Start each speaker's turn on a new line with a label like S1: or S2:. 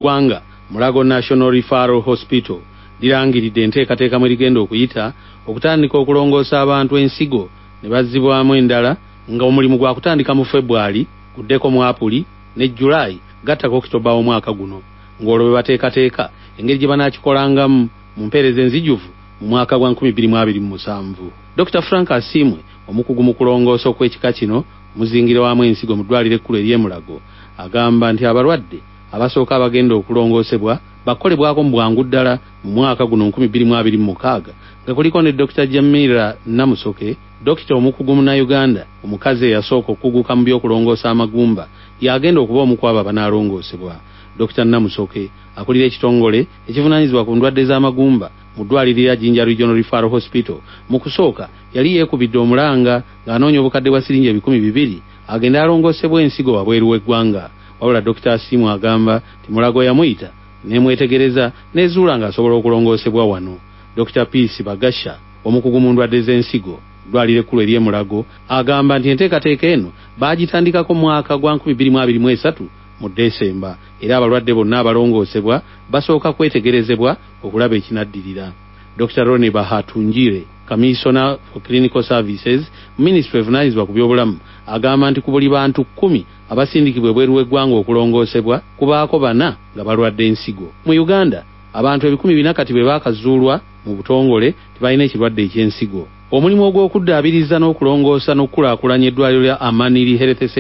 S1: Gwanga Mulago National Referral Hospital lirangiridde enteekateeka mwe ligenda okuyita okutandika okulongoosa abantu ensigo ne bazzibwamu endala nga omulimu gwa kutandika mu February guddeko mu Apuli ne July gattako October omwaka guno ng'olwo bwe bateekateeka engeri gye banaakikolangamu mu mpeereza enzijuvu mu mwaka gwa 2027. Dr. Frank Asimwe omukugu mu kulongoosa okw'ekika kino omuzingire wamu ensigo mu ddwaliro ekkulu ery'e Mulago agamba nti abalwadde abasooka abagenda okulongoosebwa bakolebwako mu bwangu ddala mu mwaka guno 2026 nga kuliko ne Dr. Jamila Namusoke, Dokita omukugu Munnayuganda omukazi eyasooka okuguka mu by'okulongoosa amagumba y'agenda okuba omu ku abo abanaalongoosebwa. Dr. Namusoke akulira ekitongole ekivunaanyizibwa ku ndwadde z'amagumba mu ddwaliro lya Jinja Regional Referral Hospital mu kusooka yali yeekubidde omulanga ng'anoonya obukadde bwa siringi 200 agenda alongoosebwa ensigo wabweru w'eggwanga. Wabula Dr. Asimu agamba nti Mulago yamuyita n'emwetegereza n'ezuula ng'asobola okulongoosebwa wano. Dr. Peace Bagasha omukugu mu ndwadde z'ensigo ddwaliro ekkulu ery'e Mulago agamba nti enteekateeka eno baagitandikako mu mwaka gwa 2023 mu Desemba era abalwadde bonna abalongoosebwa basooka kwetegerezebwa okulaba ekinaddirira. Dr. Roni Bahatunjire Commissioner for Clinical Services Ministry evunaanyizibwa ku by'obulamu agamba nti ku buli bantu 10 abasindikibwa ebweru w'eggwanga okulongoosebwa kubaako 4 nga balwadde ensigo. Mu Uganda abantu 4,000 kati be baakazuulwa mu butongole tebalina ekirwadde eky'ensigo. Omulimu ogw'okuddaabiriza n'okulongoosa n'okukulaakulanya eddwaliro lya Amaniri Health